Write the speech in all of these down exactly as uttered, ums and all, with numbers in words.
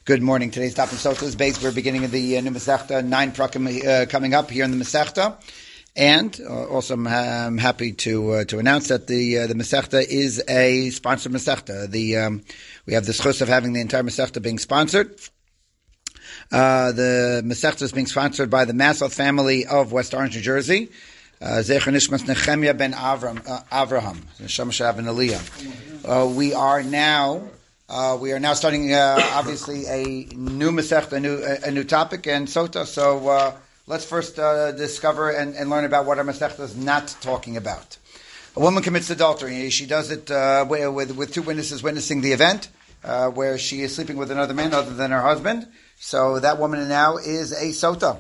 Good morning. Today's Daf and Sota is based. We're beginning of the uh, new Masechta, nine prakim uh, coming up here in the Masechta, and uh, also I'm, I'm happy to uh, to announce that the uh, the Masechta is a sponsored Masechta. The um, we have the schus of having the entire Masechta being sponsored. Uh, the Masechta is being sponsored by the Massoth family of West Orange, New Jersey. Zecher Nishmas Nehemiah ben Avram, uh, Avraham, Shem Shav and Aliyah. Uh, we are now. Uh, we are now starting, uh, obviously, a new Masechta, a new, a, a new topic, and Sota. So uh, let's first uh, discover and, and learn about what our Masechta is not talking about. A woman commits adultery. She does it uh, with, with two witnesses witnessing the event, uh, where she is sleeping with another man other than her husband. So that woman now is a Sota.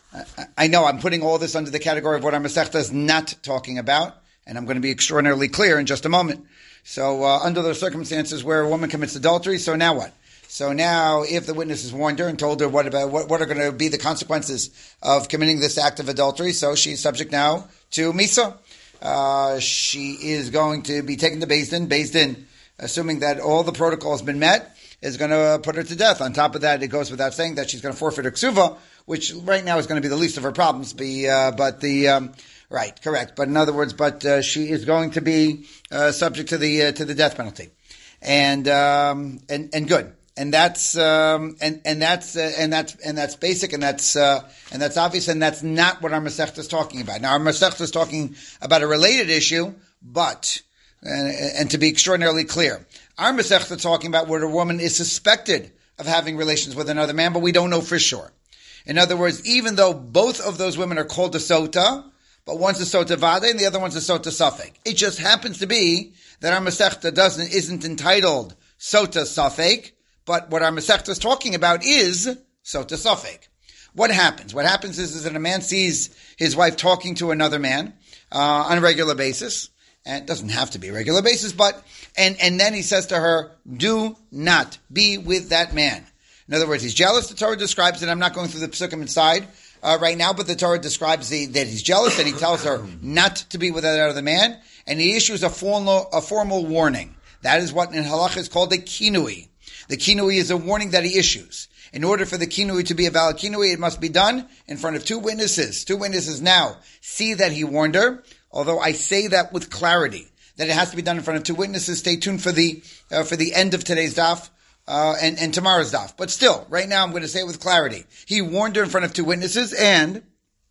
I know I'm putting all this under the category of what our Masechta is not talking about, and I'm going to be extraordinarily clear in just a moment. So uh, under those circumstances where a woman commits adultery, so now what? So now if the witness has warned her and told her what about what, what are going to be the consequences of committing this act of adultery, so she's subject now to Misa. Uh, she is going to be taken to Beis Din. Beis Din, assuming that all the protocol has been met, is going to put her to death. On top of that, it goes without saying that she's going to forfeit her ksuva, which right now is going to be the least of her problems. Be, uh, but the... Um, Right, correct. But in other words, but uh, she is going to be uh, subject to the uh, to the death penalty, and um, and and good, and that's um, and and that's uh, and that's and that's basic, and that's uh, and that's obvious, and that's not what our Masechta is talking about. Now, our Masechta is talking about a related issue, but and, and to be extraordinarily clear, our Masechta is talking about where a woman is suspected of having relations with another man, but we don't know for sure. In other words, even though both of those women are called a sota, but one's a sota vade and the other one's a sota safek. It just happens to be that our Masechta doesn't, isn't entitled sota safek, but what our Masechta is talking about is sota safek. What happens? What happens is, is that a man sees his wife talking to another man, uh, on a regular basis, and it doesn't have to be a regular basis, but, and, and then he says to her, do not be with that man. In other words, he's jealous. The Torah describes it. I'm not going through the psukim inside Uh, right now, but the Torah describes the, that he's jealous, and he tells her not to be with that other man, and he issues a formal, a formal warning. That is what in halacha is called a kinui. The kinui is a warning that he issues. In order for the kinui to be a valid kinui, it must be done in front of two witnesses. Two witnesses now see that he warned her, although I say that with clarity, that it has to be done in front of two witnesses. Stay tuned for the, uh, for the end of today's daf. Uh, and, and tomorrow's daf. But still, right now I'm going to say it with clarity. He warned her in front of two witnesses, and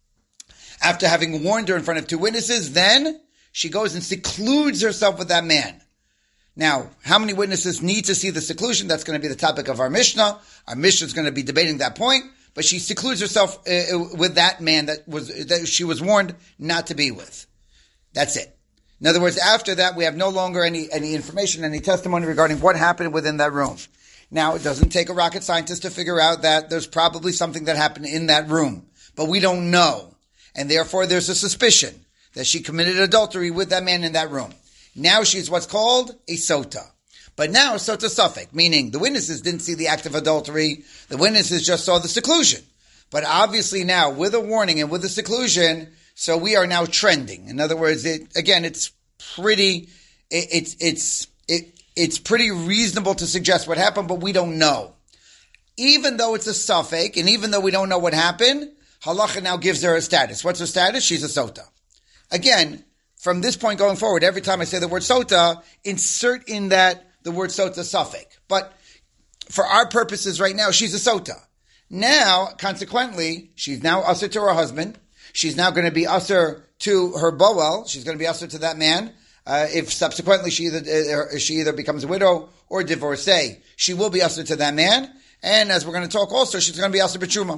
after having warned her in front of two witnesses, then she goes and secludes herself with that man. Now, how many witnesses need to see the seclusion? That's going to be the topic of our Mishnah. Our Mishnah is going to be debating that point, but she secludes herself uh, with that man that was that she was warned not to be with. That's it. In other words, after that, we have no longer any, any information, any testimony regarding what happened within that room. Now, it doesn't take a rocket scientist to figure out that there's probably something that happened in that room, but we don't know. And therefore, there's a suspicion that she committed adultery with that man in that room. Now she's what's called a sota. But now, sota safek, meaning the witnesses didn't see the act of adultery, the witnesses just saw the seclusion. But obviously now, with a warning and with a seclusion, so we are now trending. In other words, it, again, it's pretty, it, it's, it's, it, It's pretty reasonable to suggest what happened, but we don't know. Even though it's a safek, and even though we don't know what happened, halacha now gives her a status. What's her status? She's a sota. Again, from this point going forward, every time I say the word sota, insert in that the word sota safek. But for our purposes right now, she's a sota. Now, consequently, she's now usher to her husband. She's now going to be usher to her boel. She's going to be usher to that man. Uh, if subsequently she either uh, she either becomes a widow or a divorcee, she will be ushered to that man. And as we're going to talk also, she's going to be ushered b'tshuma.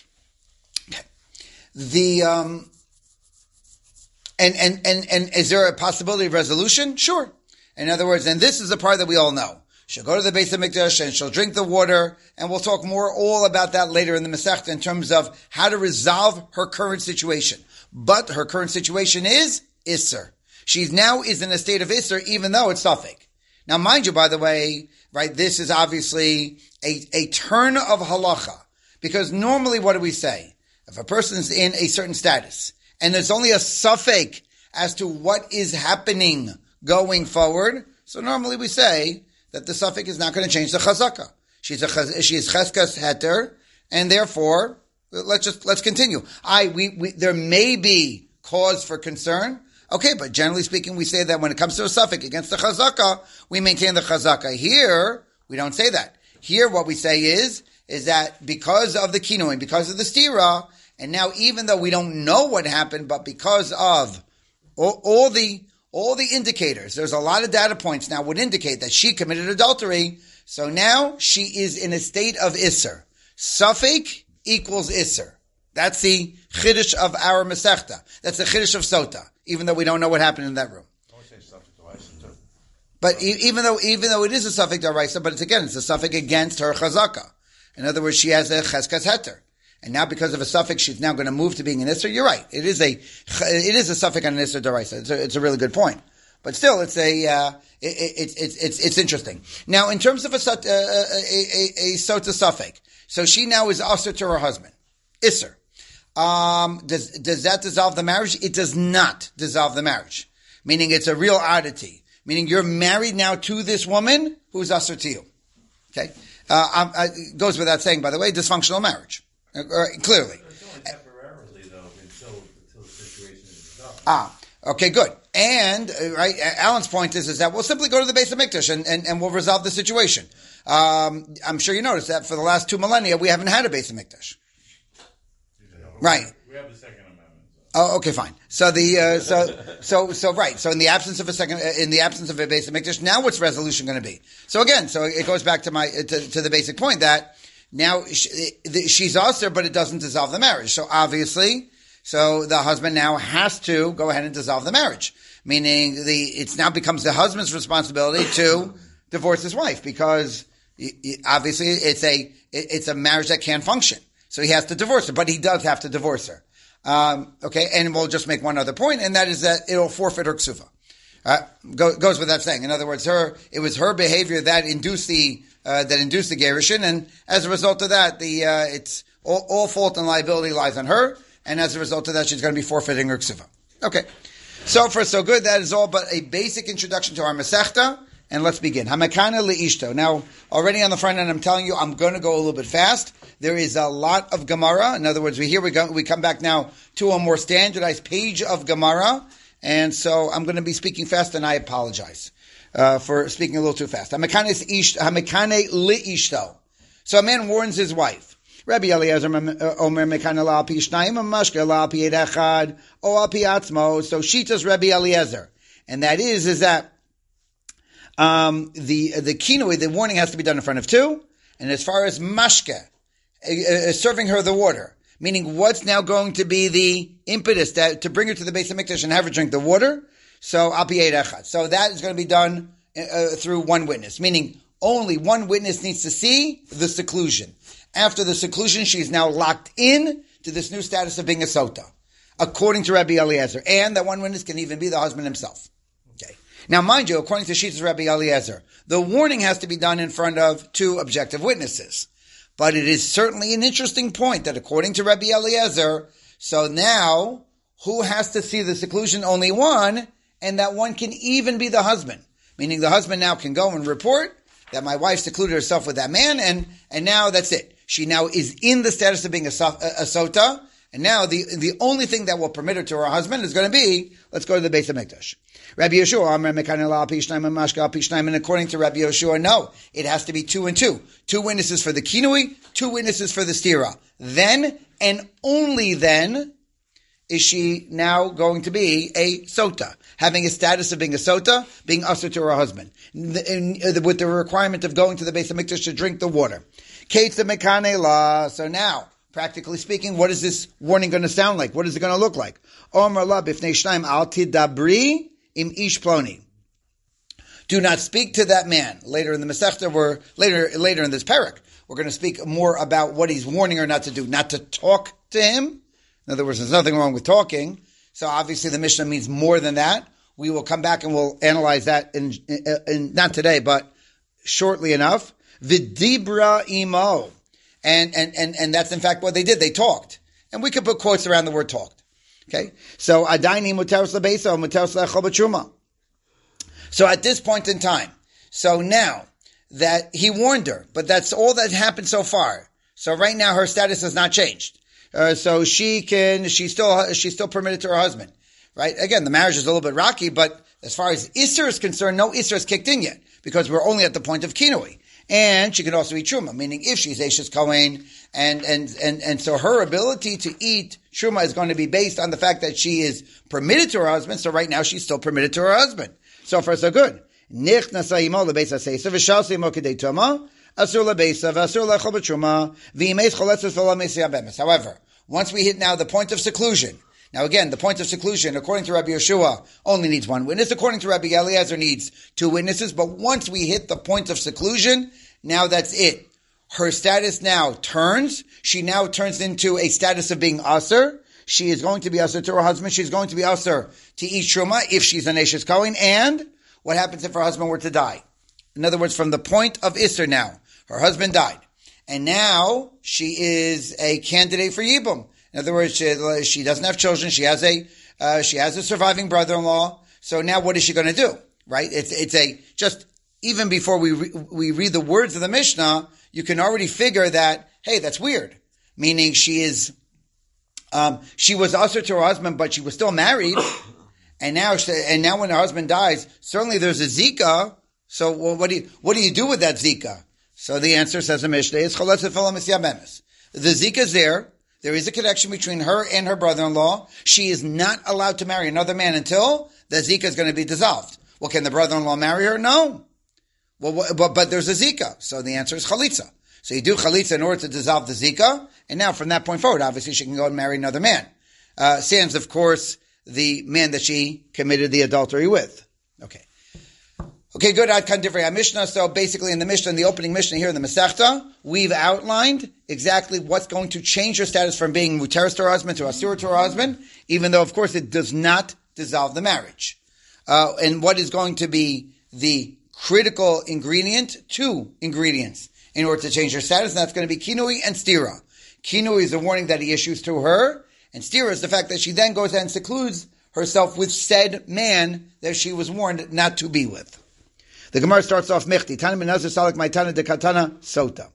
Okay. The um, and and and and is there a possibility of resolution? Sure. In other words, and this is the part that we all know. She'll go to the Beis Hamikdash and she'll drink the water, and we'll talk more all about that later in the Masechta in terms of how to resolve her current situation. But her current situation is Isser. She now is in a state of Isser, even though it's Safek. Now, mind you, by the way, right, this is obviously a, a turn of halacha. Because normally, what do we say? If a person's in a certain status, and there's only a Safek as to what is happening going forward, so normally we say that the Safek is not going to change the Chazakah. She's a she is cheskas heter, and therefore let's just let's continue. I we, we there may be cause for concern. Okay, but generally speaking, we say that when it comes to a suffix against the chazaka, we maintain the chazaka. Here, we don't say that. Here, what we say is is that because of the kinoin, because of the stira, and now even though we don't know what happened, but because of all, all the all the indicators, there's a lot of data points now would indicate that she committed adultery. So now she is in a state of Isser. Safek equals Isser. That's the Chiddush of our Masechta. That's the Chiddush of Sota, even though we don't know what happened in that room. But e- even though even though it is a Safek Daraisa, but it's again, it's a Safek against her Chazaka. In other words, she has a Cheskas Heter. And now because of a suffix, she's now going to move to being an Isser. You're right. It is a, it is a suffix on an Isser Daraisa. It's a, it's a really good point. But still, it's a, uh, it, it, it's, it's, it's interesting. Now, in terms of a, uh, a, a, a Sota suffix, so she now is Asr to her husband. Isser. Um, does, does that dissolve the marriage? It does not dissolve the marriage. Meaning it's a real oddity. Meaning you're married now to this woman who's Asr to you. Okay? Uh, I, I, it goes without saying, by the way, dysfunctional marriage. Uh, clearly. It's only temporarily, though, until, until the situation is resolved. Ah. Okay, good. And, uh, right, Alan's point is, is that we'll simply go to the base of Mikdash and, and, and we'll resolve the situation. Um, I'm sure you noticed that for the last two millennia, we haven't had a base of Mikdash. Right. We have the Second Amendment. So. Oh, okay, fine. So the, uh, so, so, so, right. So in the absence of a second, uh, in the absence of a base of Mikdash, now what's resolution going to be? So again, so it goes back to my, uh, to, to the basic point that now she, she's also, but it doesn't dissolve the marriage. So obviously, so the husband now has to go ahead and dissolve the marriage, meaning the it now becomes the husband's responsibility to divorce his wife because obviously it's a it's a marriage that can't function. So he has to divorce her, but he does have to divorce her. Um, okay, and we'll just make one other point, and that is that it'll forfeit her ksufa. Uh, go, goes without saying. In other words, her it was her behavior that induced the uh, that induced the gerushin, and as a result of that, the uh, it's all, all fault and liability lies on her. And as a result of that, she's going to be forfeiting her ksuva. Okay. So far, so good. That is all but a basic introduction to our Masechta. And let's begin. Hamakana leishto. Now, already on the front end, I'm telling you, I'm going to go a little bit fast. There is a lot of Gemara. In other words, we here we go. We come back now to a more standardized page of Gemara. And so I'm going to be speaking fast, and I apologize uh, for speaking a little too fast. Hamakane leishto. So a man warns his wife. Rabbi Eliezer Omer Mekana la pi shnayim mashke la pi echad o al pi atzmo. So Shita's Rabbi Eliezer, and that is is that um, the the kinui, the warning has to be done in front of two. And as far as mashke, uh, uh, serving her the water, meaning what's now going to be the impetus that, to bring her to the base of Mikdash and have her drink the water. So al pi echad. So that is going to be done uh, through one witness, meaning only one witness needs to see the seclusion. After the seclusion, she is now locked in to this new status of being a sota, according to Rabbi Eliezer. And that one witness can even be the husband himself. Okay. Now, mind you, according to Shita's Rabbi Eliezer, the warning has to be done in front of two objective witnesses. But it is certainly an interesting point that according to Rabbi Eliezer, so now, who has to see the seclusion? Only one, and that one can even be the husband. Meaning the husband now can go and report that my wife secluded herself with that man, and, and now that's it. She now is in the status of being a, a, a sota, and now the the only thing that will permit her to her husband is going to be, let's go to the base of Mikdash. Rabbi Yeshua, and according to Rabbi Yeshua, no, it has to be two and two. Two witnesses for the kinui, two witnesses for the stira. Then, and only then, is she now going to be a sota, having a status of being a sota, being usher to her husband, with the requirement of going to the base of Mikdash to drink the water. So now, practically speaking, what is this warning going to sound like? What is it going to look like? Do not speak to that man. Later in the Masechta, we're later later in this parak, we're going to speak more about what he's warning her not to do, not to talk to him. In other words, there's nothing wrong with talking. So obviously, the Mishnah means more than that. We will come back and we'll analyze that in, in, in not today, but shortly enough. Vidibra imo. And, and, and, and that's in fact what they did. They talked. And we could put quotes around the word talked. Okay? So, Adaini muteros lebeso, muteros lechol b'truma. So at this point in time, so now, that he warned her, but that's all that happened so far. So right now her status has not changed. Uh, so she can, she's still, she's still permitted to her husband, right? Again, the marriage is a little bit rocky, but as far as Isser is concerned, no Isser is kicked in yet because we're only at the point of Kinui. And she can also eat Truma, meaning if she's Eishes Kohen, and, and, and, and so her ability to eat Truma is going to be based on the fact that she is permitted to her husband. So right now she's still permitted to her husband. So far so good. However, once we hit now the point of seclusion, now again, the point of seclusion, according to Rabbi Yeshua, only needs one witness. According to Rabbi Eliezer, needs two witnesses. But once we hit the point of seclusion, now that's it. Her status now turns. She now turns into a status of being Aser. She is going to be Aser to her husband. She's going to be Aser to eat Truma if she's an Eishes Kohen. And what happens if her husband were to die? In other words, from the point of Isser now, her husband died. And now she is a candidate for Yibum. In other words, she, she doesn't have children. She has a uh, she has a surviving brother-in-law. So now, what is she going to do? Right? It's it's a just even before we re, we read the words of the Mishnah, you can already figure that hey, that's weird. Meaning she is um, she was usher to her husband, but she was still married, and now she, and now when her husband dies, certainly there's a zika. So well, what do you what do you do with that zika? So the answer, says the Mishnah, is choletzet v'lo misyabemes. The zika is there. There is a connection between her and her brother-in-law. She is not allowed to marry another man until the zika is going to be dissolved. Well, can the brother-in-law marry her? No. Well, but, but there's a zika. So the answer is chalitza. So you do chalitza in order to dissolve the zika. And now from that point forward, obviously she can go and marry another man. Uh, sans, of course, the man that she committed the adultery with. Okay. Okay, good. Ad kan divrei Mishnah. So basically in the Mishnah, in the opening Mishnah here in the Masechta, we've outlined exactly what's going to change her status from being muteris to her husband to asur to her husband, even though, of course, it does not dissolve the marriage. Uh, and what is going to be the critical ingredient? Two ingredients in order to change her status, and that's going to be kinui and stira. Kinui is a warning that he issues to her, and stira is the fact that she then goes and secludes herself with said man that she was warned not to be with. The Gemara starts off, Mechti, Tana ben Nazir Salik Maitana de Katana Sota.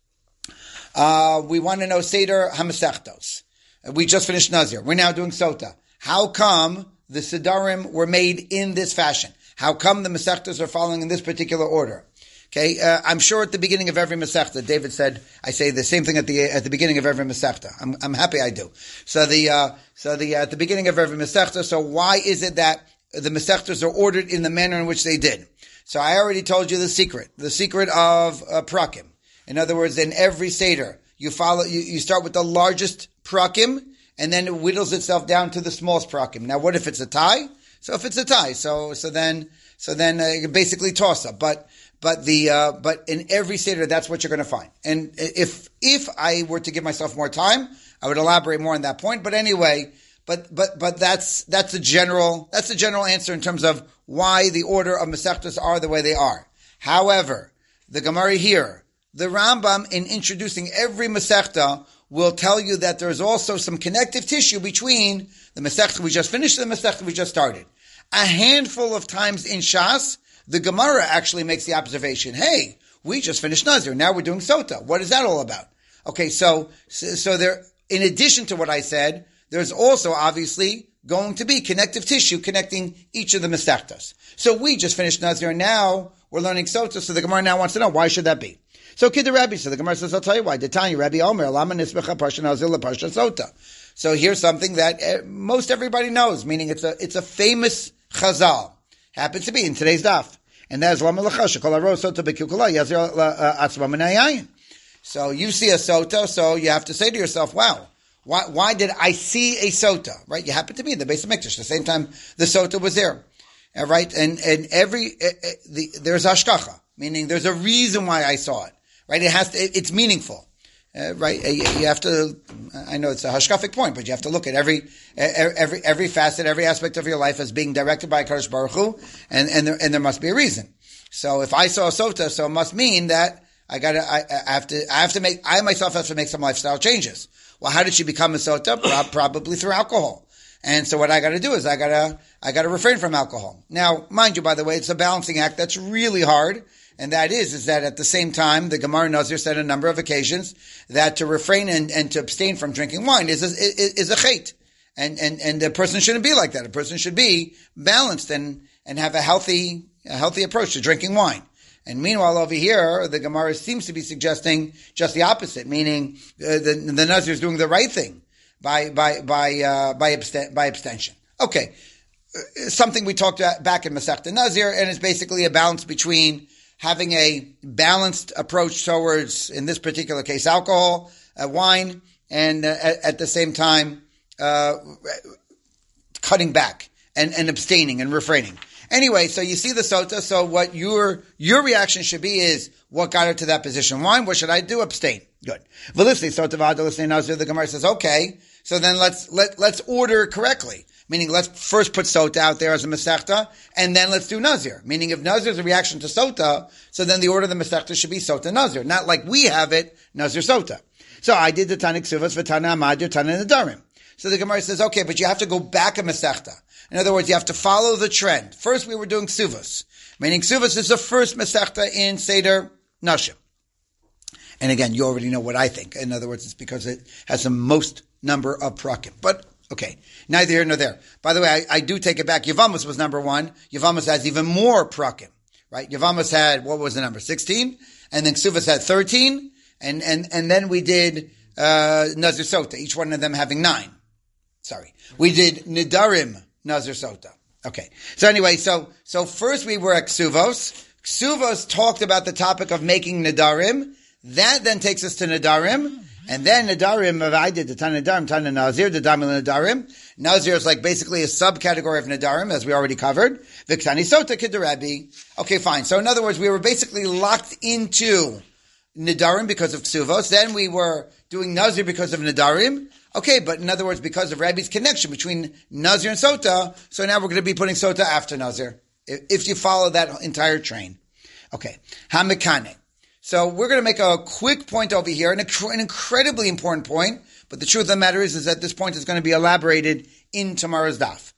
Uh, we want to know Seder HaMasechtos. We just finished Nazir. We're now doing Sota. How come the Sidarim were made in this fashion? How come the Masechtos are following in this particular order? Okay, uh, I'm sure at the beginning of every Masechta, David said, I say the same thing at the at the beginning of every Masechta. I'm I'm happy I do. So the uh, so the uh, at the beginning of every Masechta. So why is it that the Masechtas are ordered in the manner in which they did? So I already told you the secret, the secret of uh, prakim. In other words, in every Seder, you follow, you, you start with the largest prakim, and then it whittles itself down to the smallest prakim. Now, what if it's a tie? So if it's a tie, so so then so then uh, basically toss up. But but the uh, but in every Seder, that's what you're going to find. And if if I were to give myself more time, I would elaborate more on that point. But anyway. But but but that's that's a general that's a general answer in terms of why the order of Masechtas are the way they are. However, the Gemara here, the Rambam, in introducing every Masechta, will tell you that there's also some connective tissue between the Masechta we just finished and the Masechta we just started. A handful of times in Shas, the Gemara actually makes the observation, hey, we just finished Nazir, now we're doing Sota. What is that all about? Okay, so so there, in addition to what I said, there's also obviously going to be connective tissue connecting each of the Masechtas. So we just finished Nazir, and now we're learning Sota, so the Gemara now wants to know, why should that be? So Kid the Rabbi, so the Gemara says, I'll tell you why. Detanya Rabbi Omer, Lama Nisbecha Parsha Nazir LaParsha Sota. So here's something that uh, most everybody knows, meaning it's a it's a famous Chazal. Happens to be in today's daf. And that is Lama Lachasha, Kol Haro Sota Bekukula, Yazir Atzma Minayayin. So you see a Sota, so you have to say to yourself, wow, Why, why did I see a sota? Right? You happen to be in the base of Mikdash. The same time the sota was there. Uh, right? And, and every, uh, uh, the, there's hashkacha, meaning there's a reason why I saw it. Right? It has to, it, it's meaningful. Uh, right? Uh, you, you have to, I know it's a hashkafic point, but you have to look at every, uh, every, every facet, every aspect of your life as being directed by Kadosh Baruch Hu, and, and there, and there must be a reason. So if I saw a sota, so it must mean that I gotta, I, I have to, I have to make, I myself have to make some lifestyle changes. Well, how did she become a sota? Probably through alcohol. And so what I gotta do is I gotta, I gotta refrain from alcohol. Now, mind you, by the way, it's a balancing act that's really hard. And that is, is that at the same time, the Gemara Nazir said on a number of occasions that to refrain and, and to abstain from drinking wine is a, is, is a chait. And, and, and a person shouldn't be like that. A person should be balanced and, and have a healthy, a healthy approach to drinking wine. And meanwhile, over here, the Gemara seems to be suggesting just the opposite, meaning uh, the, the Nazir is doing the right thing by, by, by, uh, by, abst- by abstention. Okay. Uh, something we talked about back in Masechta Nazir, and it's basically a balance between having a balanced approach towards, in this particular case, alcohol, uh, wine, and uh, at, at the same time, uh, cutting back and, and abstaining and refraining. Anyway, so you see the sota, so what your, your reaction should be is, what got her to that position? Wine, what should I do? Abstain. Good. Velisli, sota v'ada l'snei nazir, the Gemara says, okay, so then let's, let, let's order correctly. Meaning, let's first put sota out there as a masechta, and then let's do nazir. Meaning, if nazir is a reaction to sota, so then the order of the masechta should be sota nazir, not like we have it nazir sota. So I did the Tana Ksuvas, v'Tana Amadir, Tana Nadarim. So the Gemara says, okay, but you have to go back a masechta. In other words, you have to follow the trend. First, we were doing Ksuvas, meaning Ksuvas is the first masechta in Seder Nashim. And again, you already know what I think. In other words, it's because it has the most number of prakim. But okay, neither here nor there. By the way, I, I do take it back. Yevamos was number one. Yevamos has even more prakim, right? Yevamos had, what was the number? sixteen. And then Ksuvas had thirteen. And, and, and then we did, uh, Nazir Sota, each one of them having nine. Sorry. We did Nidarim Nazir Sota. Okay. So anyway, so, so first we were at Ksuvos. Ksuvos talked about the topic of making Nidarim. That then takes us to Nidarim. And then Nadarim, I did the Tana Nadarim, Tana Nazir, the Damil Nadarim. Nazir is like basically a subcategory of Nadarim, as we already covered. Viktani Sota Kidarabi. Okay, fine. So in other words, we were basically locked into Nadarim because of Ksuvos. Then we were doing Nazir because of Nadarim. Okay, but in other words, because of Rabbi's connection between Nazir and Sota, so now we're going to be putting Sota after Nazir, if you follow that entire train. Okay. Hamikane. So we're going to make a quick point over here, an, an incredibly important point, but the truth of the matter is, is that this point is going to be elaborated in tomorrow's daf.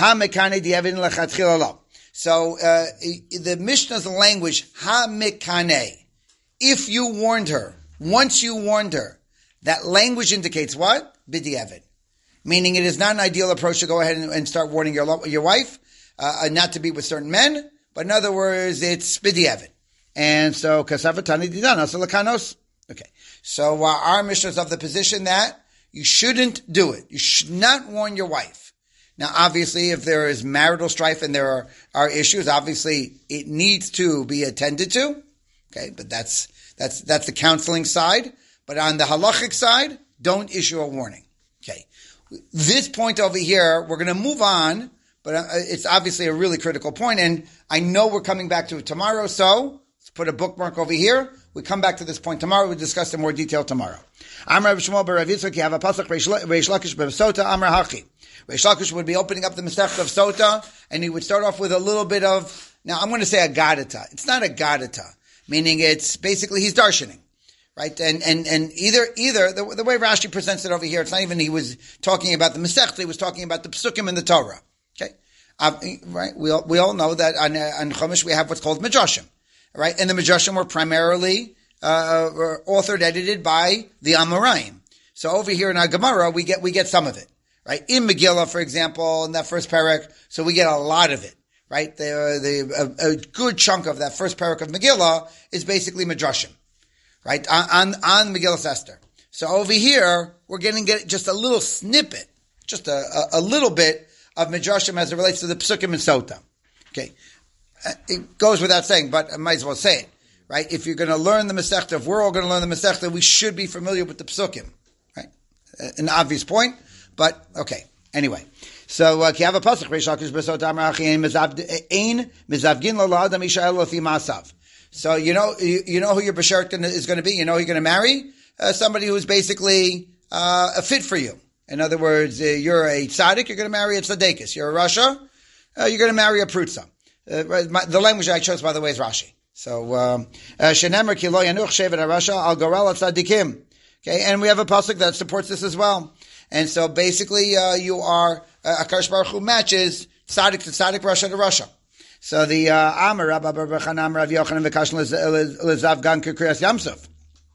So uh, the Mishnah's language, ha-mikane, if you warned her, once you warned her, that language indicates what? B'di'evid. Meaning it is not an ideal approach to go ahead and, and start warning your, your wife, uh, not to be with certain men, but in other words, it's b'di'evid. And so, kasavatani didana, so lakanos. Okay. So, uh, our Mishnah is of the position that you shouldn't do it. You should not warn your wife. Now, obviously, if there is marital strife and there are, are issues, obviously, it needs to be attended to. Okay. But that's, that's, that's the counseling side. But on the halachic side, don't issue a warning. Okay. This point over here, we're going to move on, but uh, it's obviously a really critical point, and I know we're coming back to it tomorrow, so let's put a bookmark over here. We come back to this point tomorrow. We'll discuss in more detail tomorrow. Amar Rav Shmuel bar Rav Yitzchak, you have a pasuk, Reish Lakish b'Sota, Amar Hachi. Reish Lakish would be opening up the Masechta of Sota, and he would start off with a little bit of, now I'm going to say a Gadata. It's not a Gadata, meaning it's basically he's darshaning. Right, and and and either either the, the way Rashi presents it over here, it's not even he was talking about the Masechta, he was talking about the Psukim in the Torah. Okay, uh, right? We all we all know that on uh, on Chumash we have what's called Midrashim, right? And the Midrashim were primarily uh, were authored, edited by the Amoraim. So over here in our Gemara, we get we get some of it, right? In Megillah, for example, in that first parak, so we get a lot of it, right? The the a, a good chunk of that first parak of Megillah is basically Midrashim. Right, on, on, on Megillah Esther. So over here, we're getting get just a little snippet, just a, a, a little bit of Midrashim as it relates to the Psukim and Sota. Okay. It goes without saying, but I might as well say it. Right? If you're going to learn the Masechta, if we're all going to learn the Masechta, we should be familiar with the Psukim. Right? An obvious point, but okay. Anyway. So, ki have a pasuk, Reish Lakish b'Sota Amar Hachi, ein mizavgin lo la'adam isha elo fi ma'asav. So you know, you, you know who your bashert is going to be. You know who you're going to marry. Uh, somebody who's basically uh, a fit for you. In other words, uh, you're a tzaddik, you're going to marry a tzaddikus. You're a rasha, uh, you're going to marry a prutza. Uh, my, the language I chose, by the way, is Rashi. So shenemer ki lo yanuch shevet harasha al goral tzaddikim. Okay, and we have a pasuk that supports this as well. And so basically, uh, you are uh, Akash Baruch Hu matches tzaddik to tzaddik, rasha to rasha. So the Amar Rabba Barachanam Rav Yochanan V'Kashan Lezav Gan Kriyas Yamsuf.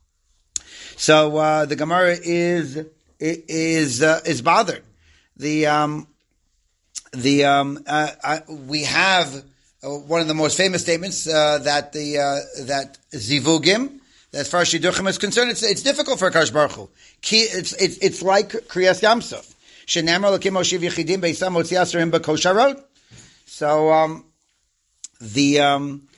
So uh, the Gemara is is uh, is bothered. The um, the um, uh, uh, we have uh, one of the most famous statements uh, that the uh, that zivugim, that as far as shidduchim is concerned, it's it's difficult for Akash Baruch Hu. It's it's it's like Kriyas Yamsuf. Shenamar Lakim Moshiv Yechidim Beisam Motzi Asarim B'Kosharot. So um, the um,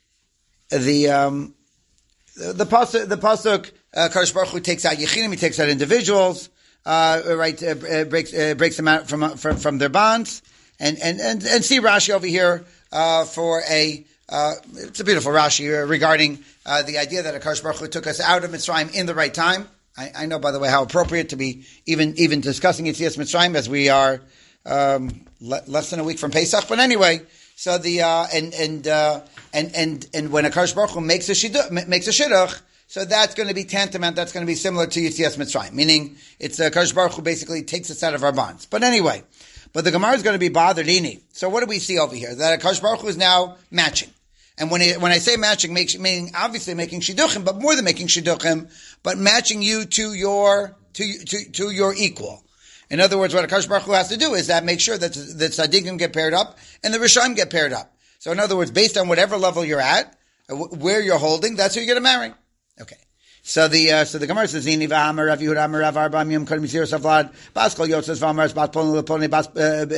the um, the the pasuk the pasuk uh, Akash Baruch Hu takes out Yechidim, he takes out individuals. Uh, right, uh, uh, breaks uh, breaks them out from, from from their bonds, and and and, and see Rashi over here uh, for a uh, it's a beautiful Rashi uh, regarding uh, the idea that Akash Baruch Hu took us out of Mitzrayim in the right time. I, I know, by the way, how appropriate to be even even discussing Yetzias Mitzrayim as we are um, le- less than a week from Pesach. But anyway, so the uh, and and uh, and and and when Akash Baruch Hu makes a shidduch, makes a shidduch. So that's going to be tantamount, that's going to be similar to Yetzias Mitzrayim, meaning it's uh, Akash Baruch Hu basically takes us out of our bonds. But anyway, but the Gemara is going to be bothered, Ini. So what do we see over here? That Akash Baruch Hu is now matching. And when it, when I say matching, makes, meaning obviously making shidduchim, but more than making shidduchim, but matching you to your, to, to, to your equal. In other words, what Akash Baruch Hu has to do is that make sure that the tzaddikim get paired up and the Rishayim get paired up. So in other words, based on whatever level you're at, where you're holding, that's who you're going to marry. Okay. So the uh, so the Gemara says Zini v'Amar Rav Yehuda Amar Rav Arba Miyam Kodim Yisir Savlad Bas Kol Yotzes v'Amar Bas Ploni Leploni Bas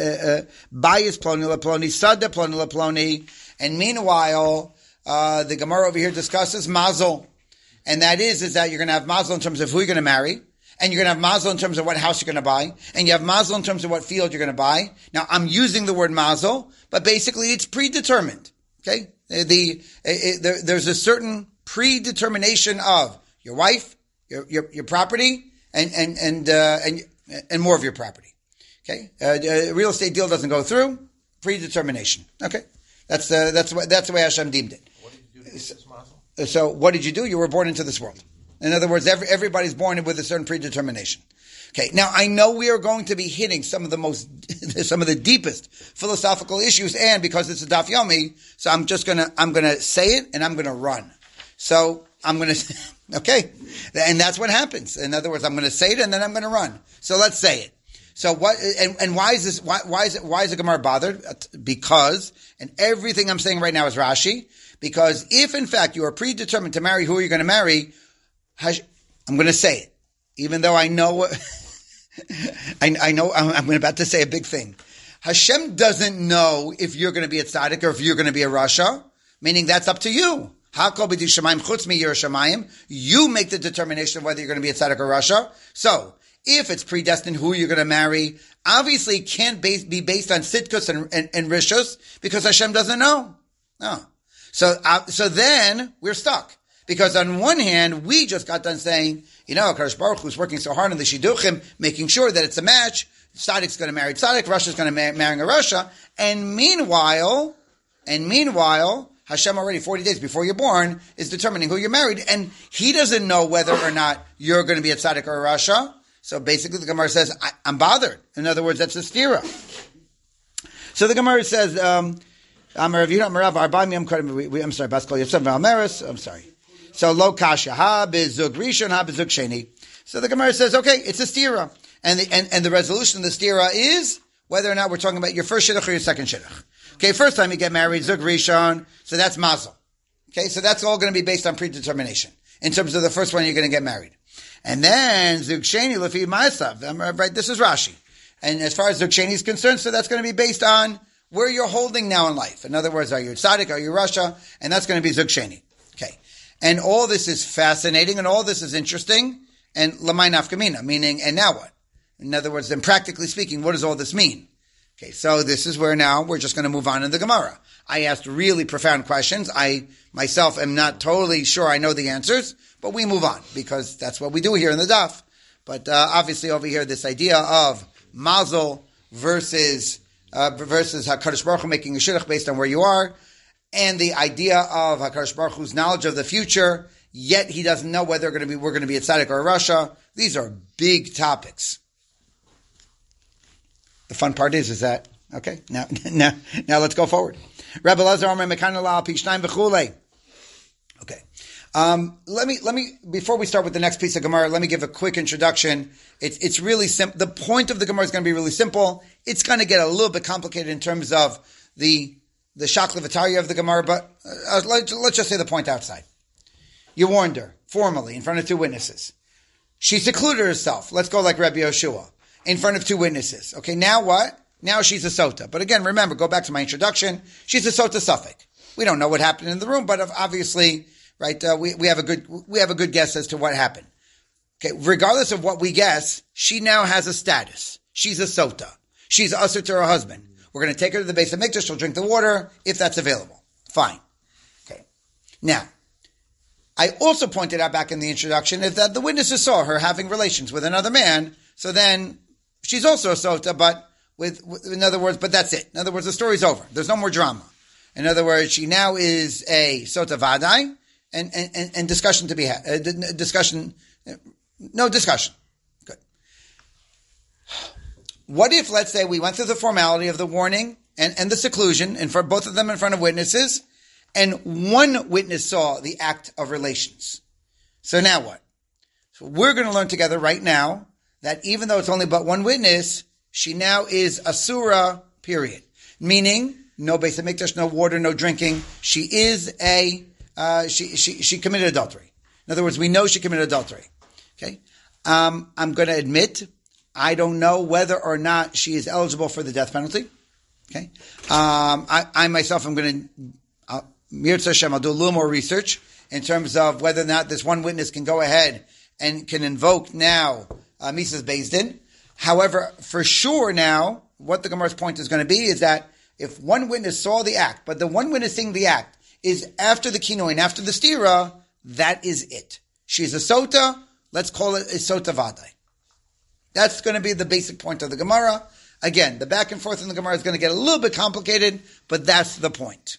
Bayis Ploni Leploni Sada Ploni Leploni. And meanwhile, uh, the Gemara over here discusses Mazel, and that is is that you're going to have Mazel in terms of who you're going to marry, and you're going to have Mazel in terms of what house you're going to buy, and you have Mazel in terms of what field you're going to buy. Now I'm using the word Mazel, but basically it's predetermined. Okay, the, the it, there, there's a certain predetermination of your wife, your your, your property, and and and uh, and and more of your property. Okay, uh, a real estate deal doesn't go through. Predetermination. Okay, that's uh, that's what that's the way Hashem deemed it. What did you do to get this mazel? So, what did you do? You were born into this world. In other words, every, everybody's born with a certain predetermination. Okay, now I know we are going to be hitting some of the most, some of the deepest philosophical issues, and because it's a Daf Yomi, so I'm just gonna I'm gonna say it and I'm gonna run. So I'm going to, okay, and that's what happens. In other words, I'm going to say it and then I'm going to run. So let's say it. So what, and, and why is this, why, why is it, why is the Gemara bothered? Because, and everything I'm saying right now is Rashi, because if in fact you are predetermined to marry who you're going to marry, I'm going to say it, even though I know, I, I know I'm about to say a big thing. Hashem doesn't know if you're going to be a tzaddik or if you're going to be a rasha, meaning that's up to you. You make the determination of whether you're going to be a tzaddik or rasha. So, if it's predestined who you're going to marry, obviously it can't base, be based on sitkus and, and, and rishus, because Hashem doesn't know. No. So, uh, so then we're stuck. Because on one hand, we just got done saying, you know, Akash Baruch Hu's working so hard on the shidduchim, making sure that it's a match. Tzaddik's going to marry tzaddik, Rasha's going to ma- marry a rasha. And meanwhile, and meanwhile, Hashem already forty days before you're born is determining who you're married, and He doesn't know whether or not you're going to be a tzaddik or a rasha. So basically the Gemara says, I, I'm bothered. In other words, that's a stira. So the Gemara says, um, I'm sorry, Baskal Yosef Valmeris, I'm sorry. So lo kasha, ha bezug rishon, ha bezug sheni. So the Gemara says, okay, it's a stira. And the, and, and the resolution of the stira is whether or not we're talking about your first shidduch or your second shidduch. Okay, first time you get married, Zug Rishon, so that's Mazel. Okay, so that's all going to be based on predetermination. In terms of the first one you're going to get married. And then, Zug Sheni, Lefi Ma'asav, right, this is Rashi. And as far as Zug Sheni is concerned, so that's going to be based on where you're holding now in life. In other words, are you tzaddik, are you rasha? And that's going to be Zug Sheni. Okay. And all this is fascinating, and all this is interesting, and Lamai Nafkamina, meaning, and now what? In other words, then practically speaking, what does all this mean? Okay, so this is where now we're just going to move on in the Gemara. I asked really profound questions. I myself am not totally sure I know the answers, but we move on because that's what we do here in the Daf. But uh, obviously over here, this idea of Mazel versus uh, versus HaKadosh Baruch Hu making a shidduch based on where you are, and the idea of HaKadosh Baruch Hu's knowledge of the future, yet he doesn't know whether we're going to be, we're going to be a tzaddik or a rasha. These are big topics. The fun part is, is that, okay, now, now, now let's go forward. Rabbi Lazar Omer Mekana La Pishnaim V'chulei. Okay. Um, let me, let me, before we start with the next piece of Gemara, let me give a quick introduction. It's, it's really simple. The point of the Gemara is going to be really simple. It's going to get a little bit complicated in terms of the, the Shaklavataria of the Gemara, but uh, let, let's just say the point outside. You warned her, formally, in front of two witnesses. She secluded herself. Let's go like Rabbi Yoshua, in front of two witnesses. Okay, now what? Now she's a sota. But again, remember, go back to my introduction. She's a sota suffix. We don't know what happened in the room, but obviously, right, uh, we, we have a good, we have a good guess as to what happened. Okay, regardless of what we guess, she now has a status. She's a sota. She's usher to her husband. We're going to take her to the base of Mikdash. She'll drink the water if that's available. Fine. Okay. Now, I also pointed out back in the introduction is that the witnesses saw her having relations with another man. So then she's also a sota, but with, with, in other words, but that's it. In other words, the story's over. There's no more drama. In other words, she now is a sota vadai and, and, and discussion to be had, uh, discussion, uh, no discussion. Good. What if, let's say, we went through the formality of the warning and, and the seclusion, and for both of them in front of witnesses, and one witness saw the act of relations. So now what? So we're going to learn together right now that even though it's only but one witness, she now is asura, period. Meaning, no Beis HaMikdash, no water, no drinking. She is a, uh, she, she, she committed adultery. In other words, we know she committed adultery. Okay? Um, I'm going to admit, I don't know whether or not she is eligible for the death penalty. Okay? Um, I, I myself am going to, uh, Mirza Hashem, I'll do a little more research in terms of whether or not this one witness can go ahead and can invoke now uh, Mises Beis Din. However, for sure now, what the Gemara's point is going to be is that if one witness saw the act, but the one witness seeing the act is after the kinoin, after the stira, that is it. She's a sota, let's call it a sota vadai. That's going to be the basic point of the Gemara. Again, the back and forth in the Gemara is going to get a little bit complicated, but that's the point.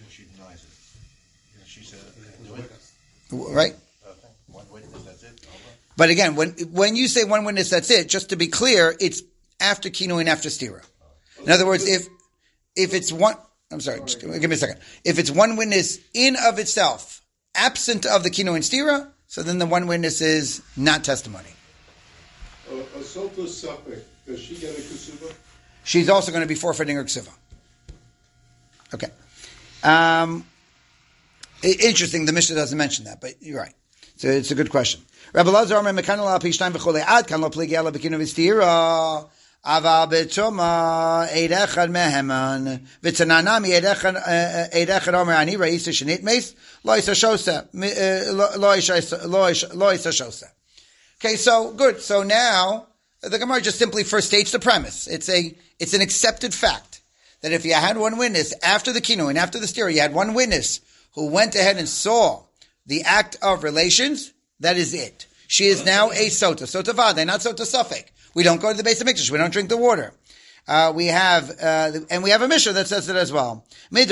Right? One witness, that's it. But again, when when you say one witness, that's it, just to be clear, it's after kinu and after stira. In other words, if if it's one, I'm sorry, just give me a second. If it's one witness in of itself, absent of the kinu and stira, so then the one witness is not testimony. A, a sota suffix, does she get a ksuba? She's also going to be forfeiting her ksuba. Okay. Um... Interesting, the Mishnah doesn't mention that, but you're right. So it's a good question. Rabbi Lazar Omer Mekana La Pishnaim V'chulei Ad Kan Lo Pligi Ela B'kinu V'stira Aval B'toma Eid Echad Meheman V'tzananami Eid Echad Omer Ani Reisa Shenit Meis Lo Isa Shosa Lo Isa Shosa. Okay, so good. So now the Gemara just simply first states the premise. It's a it's an accepted fact that if you had one witness after the kinu and after the stira, you had one witness who went ahead and saw the act of relations, that is it. She is now a sota. Sota vade, not sota suffix. We don't go to the base of Mikdash. We don't drink the water. Uh, we have, uh, and we have a Mishnah that says it as well. And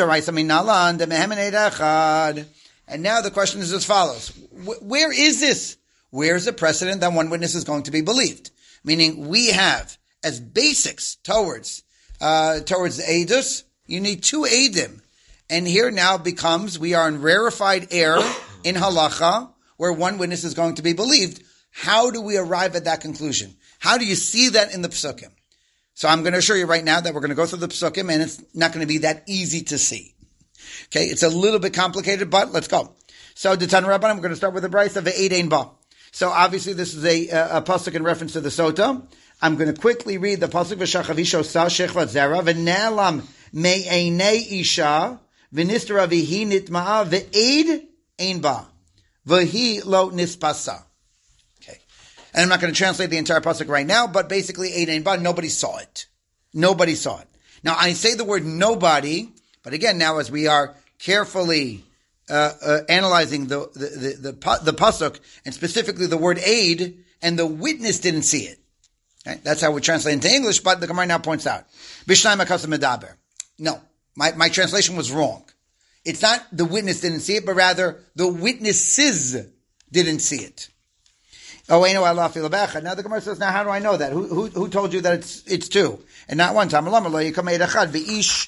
now the question is as follows. Where is this? Where is the precedent that one witness is going to be believed? Meaning we have, as basics towards, uh, towards the Eidus, you need two Eidim. And here now becomes, we are in rarefied air in halacha, where one witness is going to be believed. How do we arrive at that conclusion? How do you see that in the psukim? So I'm going to assure you right now that we're going to go through the psukim, and it's not going to be that easy to see. Okay, it's a little bit complicated, but let's go. So the Tan Rabbanan, we're going to start with the Brisa of the Eid Ein Ba. So obviously this is a, a, a pasuk in reference to the Sota. I'm going to quickly read the pasuk v'shachavisho sa shechvat zera v'ne'elam me'einei isha v'nistara v'hi nitma'a v'eid ein ba v'hi lo nispasa. Okay, and I'm not going to translate the entire pasuk right now, but basically eid ein ba, nobody saw it. Nobody saw it. Now I say the word nobody, but again now as we are carefully uh, uh, analyzing the the the, the the pasuk and specifically the word aid, and the witness didn't see it. Okay? That's how we translate into English, but the Gemara now points out Bishnai Makasam Medaber. No. My, my translation was wrong. It's not the witness didn't see it, but rather the witnesses didn't see it. Oh, I know Allah feel bad. Now the Gemara says, now how do I know that? Who, who, who told you that it's, it's two? And not one time. V'ish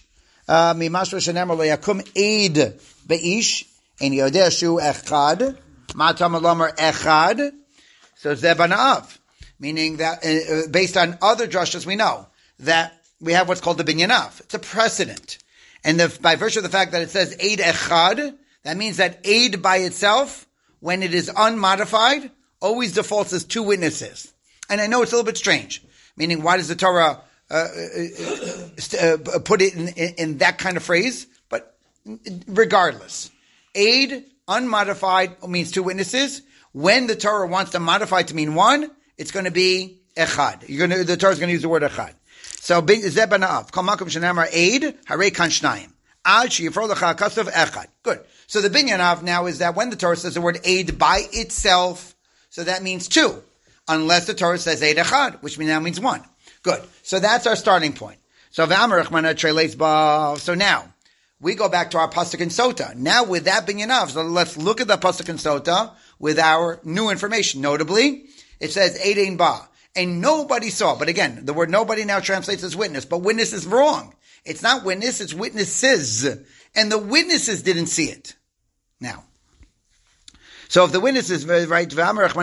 Uh, Mimashra shenemar lo yakum eid beish, and yodeh shu echad, matam alomer echad, so zeh bana'av. Meaning that, uh, based on other drashas, we know that we have what's called the binyanav. It's a precedent. And the, by virtue of the fact that it says eid echad, that means that eid by itself, when it is unmodified, always defaults as two witnesses. And I know it's a little bit strange. Meaning, why does the Torah uh, uh, uh, put it in, in, in that kind of phrase? But regardless, eid, unmodified, means two witnesses. When the Torah wants to modify to mean one, it's going to be echad. You're going to, the Torah is going to use the word echad. So, zeh bana'av. Kol makom shenamar eid, harei kan shnayim. Ad sheyifro lecha kasav echad. Good. So the binyanav now is that when the Torah says the word eid by itself, so that means two. Unless the Torah says eid echad, which now means one. Good. So that's our starting point. So v'amar rachmana treles ba. So now, we go back to our pasuk in Sota. Now with that binyanav, so let's look at the pasuk in Sota with our new information. Notably, it says eid ein ba. And nobody saw. But again, the word nobody now translates as witness. But witness is wrong. It's not witness, it's witnesses. And the witnesses didn't see it. Now. So if the witnesses, right,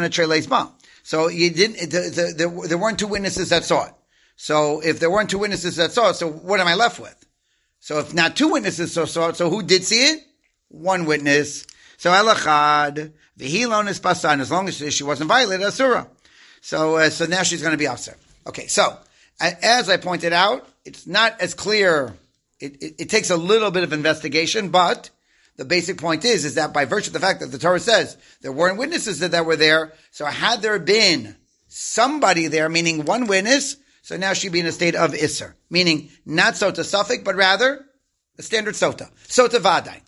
so you didn't, there, there, there weren't two witnesses that saw it. So if there weren't two witnesses that saw it, so what am I left with? So if not two witnesses saw it, so who did see it? One witness. So elachad, v'hilon is pasan, as long as she wasn't violated, asura. So, uh, so now she's going to be upset. Okay, so, as I pointed out, it's not as clear, it, it, it takes a little bit of investigation, but the basic point is, is that by virtue of the fact that the Torah says there weren't witnesses that, that were there, so had there been somebody there, meaning one witness, so now she'd be in a state of Isser, meaning not Sota Suffolk, but rather a standard Sota, Sota Vadai.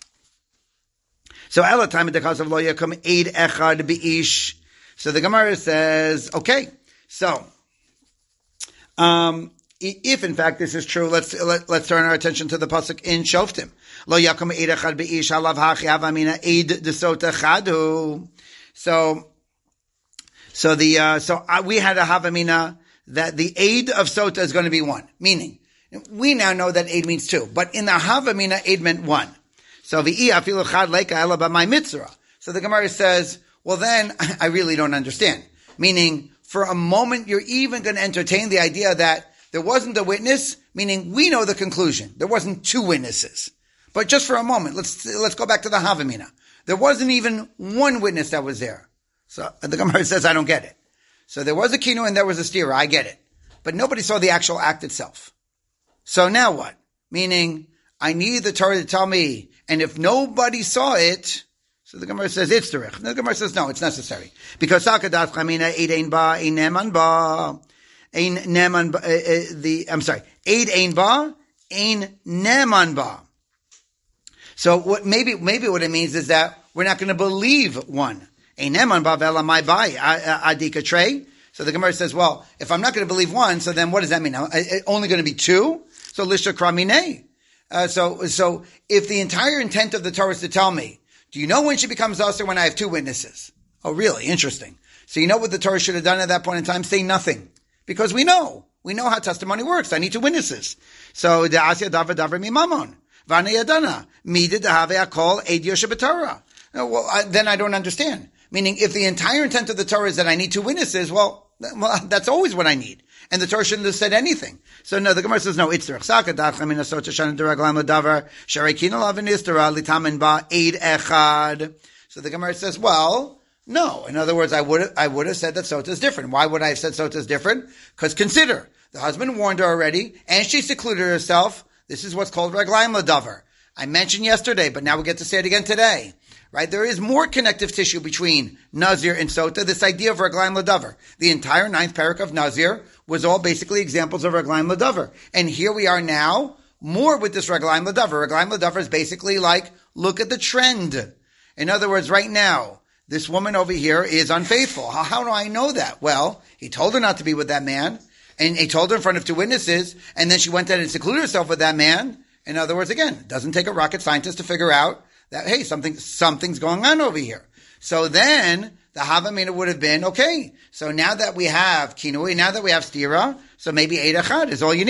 So, Ela time at the cause of Lo Yakum Eid Echad B'ish. So the Gemara says, okay, so, um, if in fact this is true, let's, let, let's turn our attention to the pasuk in Shoftim. Lo yakum eid echad b'ish halav hachi avamina eid desota chadu. So, so the, uh, so uh, we had a havamina that the aid of sota is going to be one. Meaning, we now know that aid means two, but in the havamina aid meant one. So v'i afilu chad leika ela b'may mitzvah. So the Gemara says, well then, I really don't understand. Meaning, for a moment, you're even going to entertain the idea that there wasn't a witness, meaning we know the conclusion. There wasn't two witnesses. But just for a moment, let's let's go back to the Havamina. There wasn't even one witness that was there. So the Gemara says, I don't get it. So there was a kinu and there was a stira, I get it. But nobody saw the actual act itself. So now what? Meaning, I need the Torah to tell me, and if nobody saw it, so the Gemara says it's derech. The Gemara says no, it's necessary because sakadat chamina eid ein ba ein neman ba ein neman ba. The I'm sorry, eid ein ba ein neman ba. So what maybe maybe what it means is that we're not going to believe one ein neman ba vela my ba adika trey. So the Gemara says, well, if I'm not going to believe one, so then what does that mean? Only going to be two? So lisha kramine. Uh, so so if the entire intent of the Torah is to tell me, do you know when she becomes usher? When I have two witnesses. Oh, really? Interesting. So you know what the Torah should have done at that point in time? Say nothing. Because we know. We know how testimony works. I need two witnesses. So, the asya davar davar mi mamon. Vana yadana. Mida dahave akol eid yoshe b'Torah. Well, I, then I don't understand. Meaning, if the entire intent of the Torah is that I need two witnesses, well, well, that's always what I need. And the Torah shouldn't have said anything. So no, the Gemara says no, it's derech saka dach min asot shana deraglam ladavar sharekin alav nistara litamin ba eid echad. So the Gemara says, well, no. In other words, I would I would have said that sota is different. Why would I have said sota is different? Because consider, the husband warned her already, and she secluded herself. This is what's called raglaim ladavar. I mentioned yesterday, but now we get to say it again today. Right? There is more connective tissue between Nazir and Sota, this idea of Raglaim Ladavar. The entire ninth parak of Nazir was all basically examples of Raglaim Ladavar. And here we are now, more with this Raglaim Ladavar. Raglaim Ladavar is basically like, look at the trend. In other words, right now, this woman over here is unfaithful. How, how do I know that? Well, he told her not to be with that man, and he told her in front of two witnesses, and then she went in and secluded herself with that man. In other words, again, it doesn't take a rocket scientist to figure out that, hey, something, something's going on over here. So then, the Havamina would have been, okay, so now that we have Kinui, now that we have Stira, so maybe Eid Echad is all you need.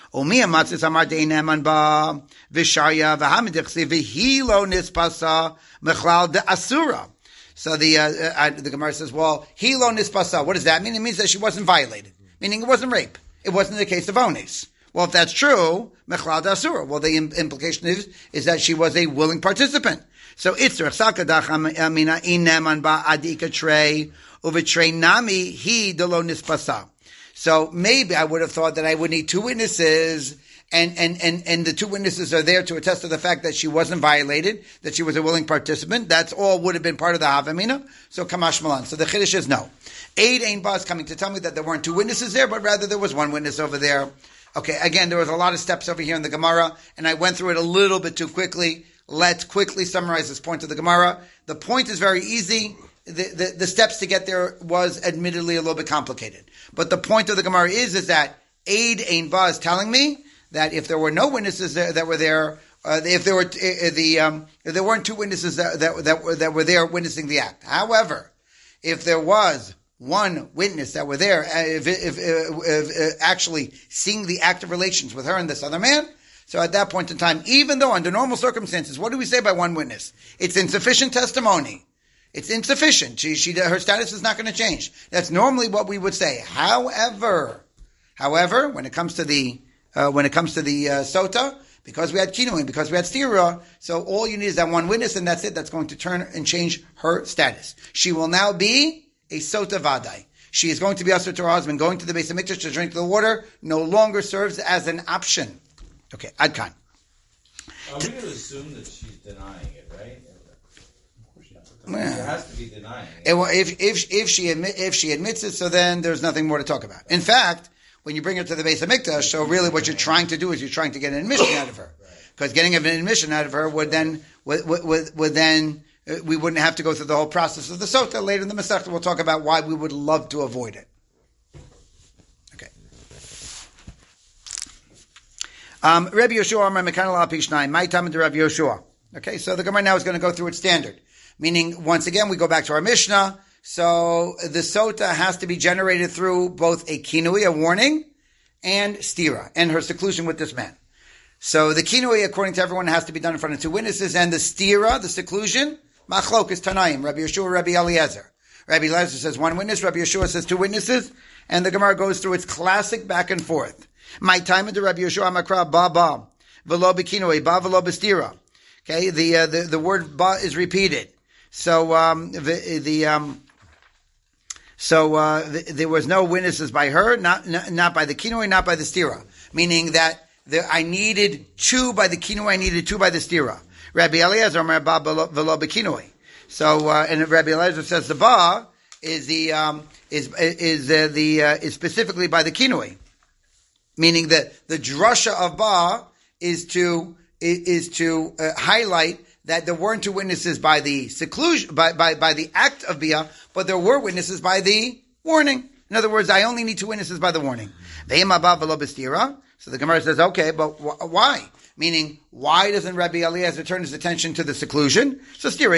Umiya matzis amar de'ineman ba v'sharya v'hamidechsi v'hilo nispasa mechlal de asura. So the uh, uh, the Gemara says, well, hilo nispasa. What does that mean? It means that she wasn't violated, meaning it wasn't rape. It wasn't the case of ones. Well, if that's true, mechlal de asura. Well, the im- implication is is that she was a willing participant. So it's sakadach amina ineman ba adika trey uvitrey nami he delo nispasa. So maybe I would have thought that I would need two witnesses, and, and, and, and the two witnesses are there to attest to the fact that she wasn't violated, that she was a willing participant. That's all would have been part of the Havamina. So Kamash Malan. So the Chiddush is no. Eid Ein Ba is coming to tell me that there weren't two witnesses there, but rather there was one witness over there. Okay, again, there was a lot of steps over here in the Gemara, and I went through it a little bit too quickly. Let's quickly summarize this point of the Gemara. The point is very easy. The, the, the steps to get there was admittedly a little bit complicated. But the point of the Gemara is, is that Eid Ein Ba is telling me that if there were no witnesses there, that were there, uh, if there were uh, the um, if there weren't two witnesses that that that were, that were there witnessing the act. However, if there was one witness that were there, uh, if, if, uh, if uh, actually seeing the act of relations with her and this other man, so at that point in time, even though under normal circumstances, what do we say by one witness? It's insufficient testimony. It's insufficient. She, she, her status is not going to change. That's normally what we would say. However, however, when it comes to the uh, when it comes to the uh, sota, because we had kinui, because we had stira, so all you need is that one witness, and that's it. That's going to turn and change her status. She will now be a sota vadai. She is going to be usher to her husband. Going to the Beis Hamikdash to drink the water no longer serves as an option. Okay, Adkan. Are we going to assume that she's denying it, right? Well, There has to be denying it. It, if if if she admit, if she admits it, so then there's nothing more to talk about. In fact, when you bring her to the Beis Hamikdash, so really what you're trying to do is you're trying to get an admission out of her, because getting an admission out of her would then would would, would then uh, we wouldn't have to go through the whole process of the sota. Later in the Masechta, we'll talk about why we would love to avoid it. Okay. Um, Rabbi Yoshua Amar Mekan Ala Pishnai. My time to Rabbi Yoshua. Okay, so the Gemara now is going to go through its standard. Meaning, once again, we go back to our Mishnah. So the sota has to be generated through both a kinui, a warning, and stira, and her seclusion with this man. So the kinui, according to everyone, has to be done in front of two witnesses, and the stira, the seclusion, machlok is Tanaim, Rabbi Yeshua, Rabbi Eliezer. Rabbi Eliezer says one witness, Rabbi Yeshua says two witnesses, and the Gemara goes through its classic back and forth. My time into Rabbi Yeshua Makra, ba ba, velo bekinui, ba velo bestira. Okay, the, uh, the, the word ba is repeated. So, um, the, the, um, so, uh, the, there was no witnesses by her, not, not, not by the kinui, not by the stira. Meaning that the, I needed two by the kinui, I needed two by the stira. Rabbi Eliezer, ba velo bekinui. So, uh, and Rabbi Eliezer says the ba is the, um, is, is, uh, the, uh, is specifically by the kinui. Meaning that the drasha of ba is to, is, is to, uh, highlight that there weren't two witnesses by the seclusion, by, by, by the act of bia, but there were witnesses by the warning. In other words, I only need two witnesses by the warning. So the Gemara says, okay, but wh- why? Meaning, why doesn't Rabbi Eliezer turn his attention to the seclusion? So So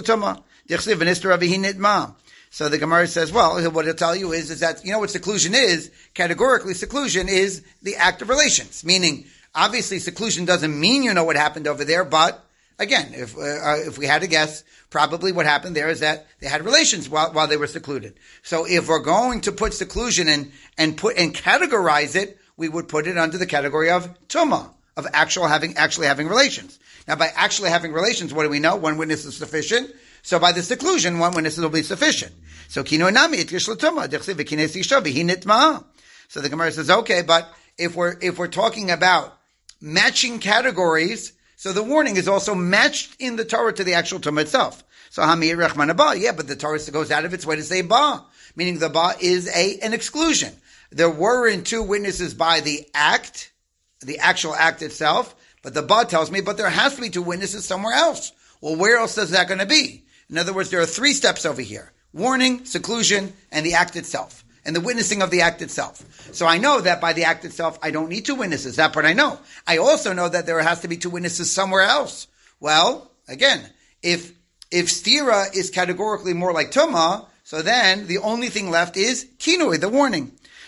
the Gemara says, well, what he'll tell you is, is that, you know what seclusion is? Categorically, seclusion is the act of relations. Meaning, obviously, seclusion doesn't mean you know what happened over there, but again, if uh, if we had to guess, probably what happened there is that they had relations while while they were secluded. So if we're going to put seclusion in and put and categorize it, we would put it under the category of tuma, of actual having actually having relations. Now, by actually having relations, what do we know? One witness is sufficient. So by the seclusion, one witness will be sufficient. So kino nami itkish l'tuma dechsiv v'kines isha v'hinitma. So the Gemara says, okay, but if we're if we're talking about matching categories. So the warning is also matched in the Torah to the actual Tumah itself. So Hamir Rechman Ba, yeah, but the Torah goes out of its way to say Ba, meaning the Ba is a an exclusion. There weren't two witnesses by the act, the actual act itself, but the Ba tells me, but there has to be two witnesses somewhere else. Well, where else is that going to be? In other words, there are three steps over here: warning, seclusion, and the act itself. And the witnessing of the act itself. So I know that by the act itself, I don't need two witnesses. That part I know. I also know that there has to be two witnesses somewhere else. Well, again, if if stira is categorically more like tuma, so then the only thing left is kinui, the warning.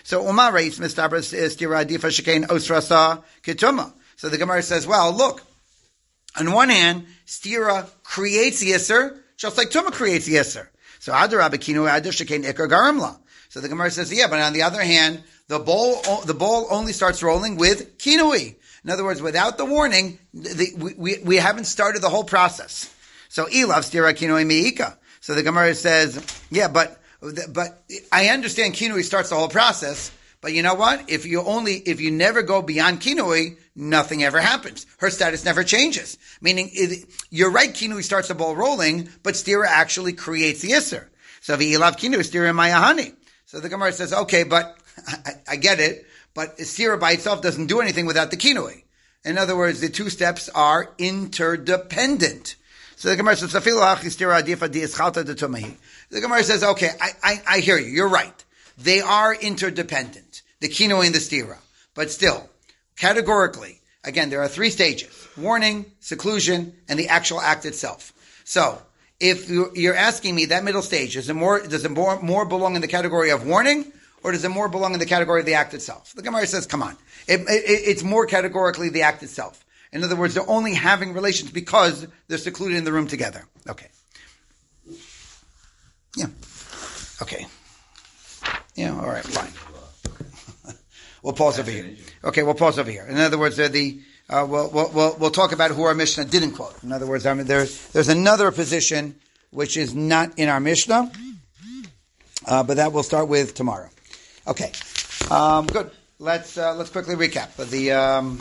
So Umar Reis Mistabra Stira Adifa Shekain Osrasa Ketuma. So the Gemara says, well, look, on one hand, Stira creates Yisr, just like Tuma creates Yisr. So Adar Abikinu Adar Shekain Ikar Garamla. So the Gemara says, yeah, but on the other hand, the ball the ball only starts rolling with kinui. In other words, without the warning, the, we, we we haven't started the whole process. So ilav stira kinui miika. So the Gemara says, yeah, but but I understand kinui starts the whole process. But you know what? If you only if you never go beyond kinui, nothing ever happens. Her status never changes. Meaning, it, you're right. Kinui starts the ball rolling, but stira actually creates the isser. So ilav kinui stira mayahani. So the Gemara says, okay, but I, I get it, but stira by itself doesn't do anything without the kinui. In other words, the two steps are interdependent. So the Gemara says, the Gemara says, okay, I, I, I hear you, you're right. They are interdependent, the kinui and the stira. But still, categorically, again, there are three stages: warning, seclusion, and the actual act itself. So, if you're asking me that middle stage, does it more, does it more, more belong in the category of warning, or does it more belong in the category of the act itself? The Gemara says, come on. It, it, it's more categorically the act itself. In other words, they're only having relations because they're secluded in the room together. Okay. Yeah. Okay. Yeah, all right, fine. We'll pause over here. Okay, we'll pause over here. In other words, they're the... Uh, we'll, we'll, we'll talk about who our Mishnah didn't quote. In other words, I mean, there's, there's another position which is not in our Mishnah, uh, but that we'll start with tomorrow. Okay, um, good. Let's uh, let's quickly recap. The um,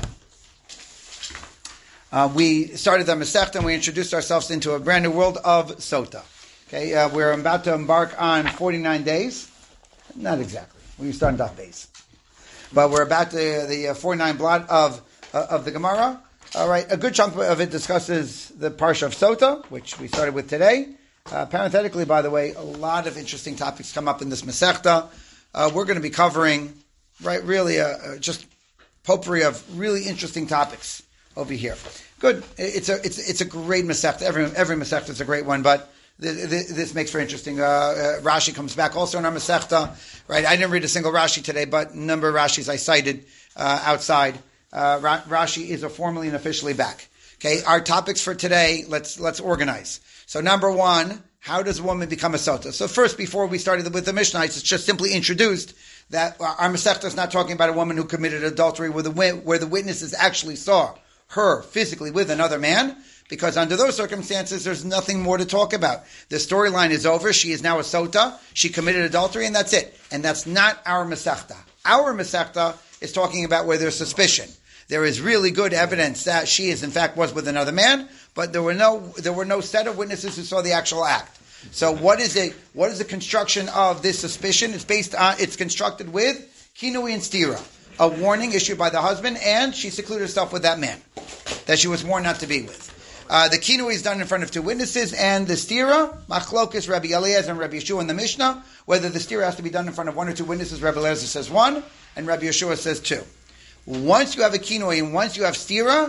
uh, we started the Masechta and we introduced ourselves into a brand new world of Sota. Okay, uh, we're about to embark on forty-nine days. Not exactly. We started off base, but we're about to the uh, forty-nine blot of. Uh, of the Gemara. All right, a good chunk of it discusses the Parsha of Sota, which we started with today. Uh, parenthetically, by the way, a lot of interesting topics come up in this Masechta. Uh, we're going to be covering, right, really uh, uh, just potpourri of really interesting topics over here. Good. It's a it's it's a great Masechta. Every every Masechta is a great one, but th- th- this makes for interesting. Uh, uh, Rashi comes back also in our Masechta. Right, I didn't read a single Rashi today, but a number of Rashis I cited uh, outside. Uh, Rashi is formally and officially back. Okay, our topics for today, let's let's organize. So number one, how does a woman become a sota? So first, before we started with the Mishnah, it's just simply introduced that our Masechta is not talking about a woman who committed adultery where the, where the witnesses actually saw her physically with another man, because under those circumstances, there's nothing more to talk about. The storyline is over. She is now a sota. She committed adultery, and that's it. And that's not our Masechta. Our Masechta is talking about where there's suspicion. There is really good evidence that she is, in fact, was with another man, but there were no there were no set of witnesses who saw the actual act. So, what is it? What is the construction of this suspicion? It's based on it's constructed with kinui and stira, a warning issued by the husband, and she secluded herself with that man that she was warned not to be with. Uh, the kinui is done in front of two witnesses, and the stira, machlokas, Rabbi Eliezer and Rabbi Yeshua in the Mishnah, whether the stira has to be done in front of one or two witnesses. Rabbi Eliezer says one, and Rabbi Yeshua says two. Once you have a kinui and once you have stira,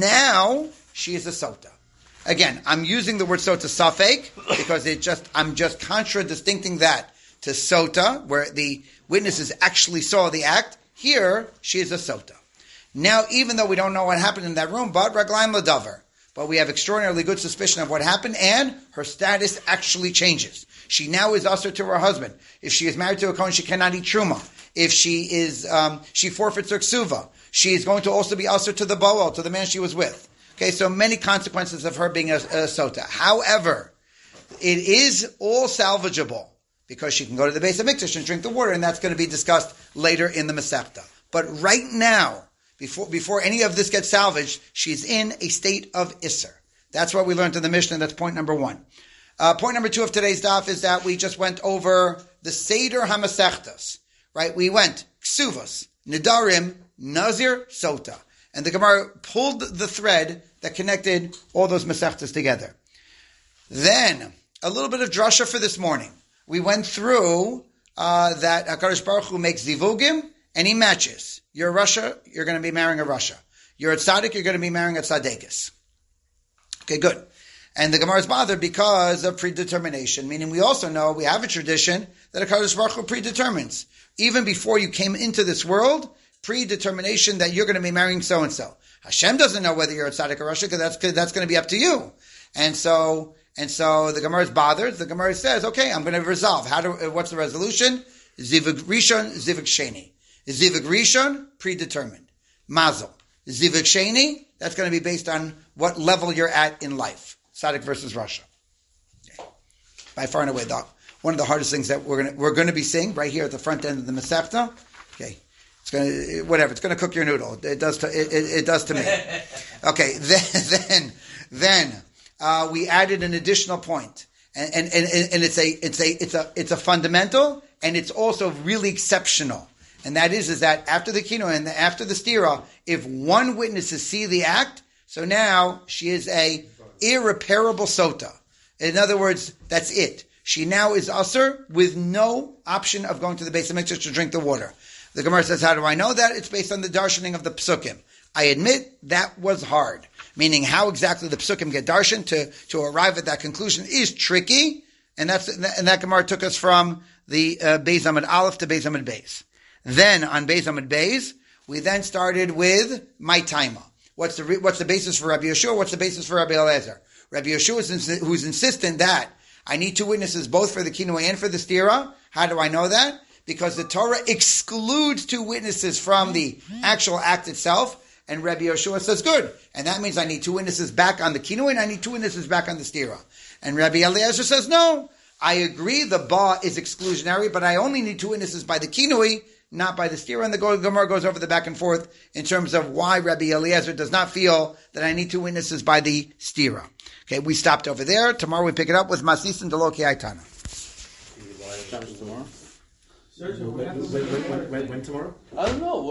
now she is a sota. Again, I'm using the word sota safek because it just I'm just contradistinguishing that to sota, where the witnesses actually saw the act. Here, she is a sota. Now, even though we don't know what happened in that room, but raglaim ladavar, but we have extraordinarily good suspicion of what happened, and her status actually changes. She now is usher to her husband. If she is married to a kohen, she cannot eat truma. If she is, um, she forfeits her ksuva. She is going to also be usher to the boel, to the man she was with. Okay, so many consequences of her being a, a sota. However, it is all salvageable because she can go to the base of mikdash and drink the water, and that's going to be discussed later in the Masechta. But right now, before before any of this gets salvaged, she's in a state of isser. That's what we learned in the Mishnah. That's point number one. Uh, point number two of today's daf is that we just went over the Seder HaMasechtas. Right? We went Ksuvos, Nidarim, Nazir, Sota. And the Gemara pulled the thread that connected all those Masechtas together. Then, a little bit of drasha for this morning. We went through uh, that HaKadosh Baruch Hu makes zivugim, and he matches. You're a Russia, you're going to be marrying a Russia. You're a tzaddik, you're going to be marrying a tzaddikis. Okay, good. And the Gemara is bothered because of predetermination, meaning we also know we have a tradition that HaKadosh Baruch Hu predetermines. Even before you came into this world, predetermination that you're going to be marrying so-and-so. Hashem doesn't know whether you're a tzaddik or rasha, because that's, that's going to be up to you. And so, and so the Gemara is bothered. The Gemara says, okay, I'm going to resolve. How do, what's the resolution? Zivug Rishon, Zivug Sheni. Zivug Rishon, predetermined. Mazel. Zivug Sheni, that's going to be based on what level you're at in life. Tzaddik versus rasha. Okay. By far and away, the, one of the hardest things that we're going to, we're going to be seeing right here at the front end of the Masechta. Okay. It's going to, whatever, it's going to cook your noodle. It does to, it, it, it does to me. Okay. Then, then, then, uh, we added an additional point. And, and, and, and it's a, it's a, it's a, it's a fundamental, and it's also really exceptional. And that is, is that after the kino and after the stira, if one witness to see the act, so now she is a irreparable sota. In other words, that's it. She now is usher with no option of going to the base of mikdash to drink the water. The Gemara says, how do I know that? It's based on the darshaning of the psukim. I admit that was hard. Meaning how exactly the psukim get darshan to, to arrive at that conclusion is tricky. And that's, and that Gemara took us from the uh, Beis Amud Aleph to Beis Amud Beis. Then on Beis Amud Beis, we then started with my taima. What's the, what's the basis for Rabbi Yeshua? What's the basis for Rabbi Eliezer? Rabbi Yeshua is ins- who's insistent that I need two witnesses both for the kinui and for the stira. How do I know that? Because the Torah excludes two witnesses from the actual act itself, and Rabbi Yeshua says, good. And that means I need two witnesses back on the kinui, and I need two witnesses back on the stira. And Rabbi Eliezer says, no, I agree the ba is exclusionary, but I only need two witnesses by the kinui, not by the stira. And the Gemara goes over the back and forth in terms of why Rabbi Eliezer does not feel that I need two witnesses by the stira. Okay, we stopped over there. Tomorrow we pick it up with Masis and Deloki Aitana. Tomorrow? When, when, when, when tomorrow? I don't know.